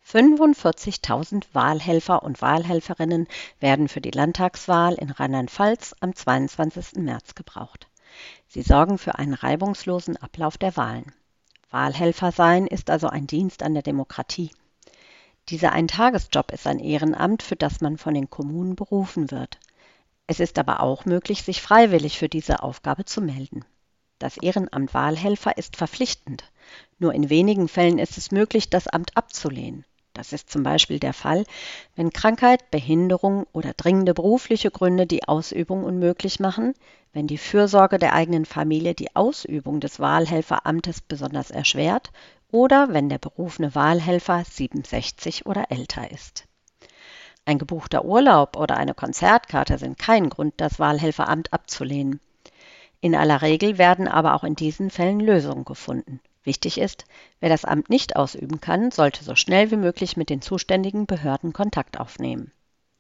45.000 Wahlhelfer und Wahlhelferinnen werden für die Landtagswahl in Rheinland-Pfalz am 22. März gebraucht. Sie sorgen für einen reibungslosen Ablauf der Wahlen. Wahlhelfer sein ist also ein Dienst an der Demokratie. Dieser Eintagesjob ist ein Ehrenamt, für das man von den Kommunen berufen wird. Es ist aber auch möglich, sich freiwillig für diese Aufgabe zu melden. Das Ehrenamt Wahlhelfer ist verpflichtend. Nur in wenigen Fällen ist es möglich, das Amt abzulehnen. Das ist zum Beispiel der Fall, wenn Krankheit, Behinderung oder dringende berufliche Gründe die Ausübung unmöglich machen, wenn die Fürsorge der eigenen Familie die Ausübung des Wahlhelferamtes besonders erschwert oder wenn der berufene Wahlhelfer 67 oder älter ist. Ein gebuchter Urlaub oder eine Konzertkarte sind kein Grund, das Wahlhelferamt abzulehnen. In aller Regel werden aber auch in diesen Fällen Lösungen gefunden. Wichtig ist, wer das Amt nicht ausüben kann, sollte so schnell wie möglich mit den zuständigen Behörden Kontakt aufnehmen.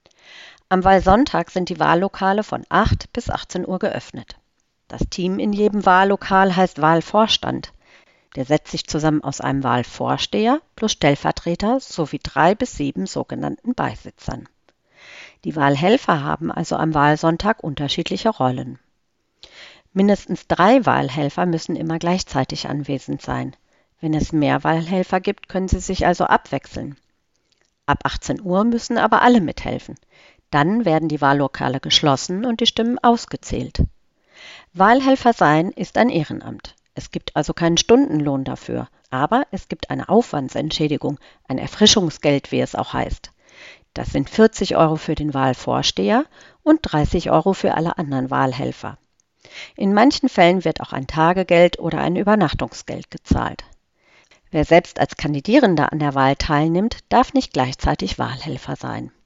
Am Wahlsonntag sind die Wahllokale von 8 bis 18 Uhr geöffnet. Das Team in jedem Wahllokal heißt Wahlvorstand. Der setzt sich zusammen aus einem Wahlvorsteher plus Stellvertreter sowie 3 bis 7 sogenannten Beisitzern. Die Wahlhelfer haben also am Wahlsonntag unterschiedliche Rollen. Mindestens 3 Wahlhelfer müssen immer gleichzeitig anwesend sein. Wenn es mehr Wahlhelfer gibt, können sie sich also abwechseln. Ab 18 Uhr müssen aber alle mithelfen. Dann werden die Wahllokale geschlossen und die Stimmen ausgezählt. Wahlhelfer sein ist ein Ehrenamt. Es gibt also keinen Stundenlohn dafür, aber es gibt eine Aufwandsentschädigung, ein Erfrischungsgeld, wie es auch heißt. Das sind 40 € für den Wahlvorsteher und 30 € für alle anderen Wahlhelfer. In manchen Fällen wird auch ein Tagegeld oder ein Übernachtungsgeld gezahlt. Wer selbst als Kandidierender an der Wahl teilnimmt, darf nicht gleichzeitig Wahlhelfer sein.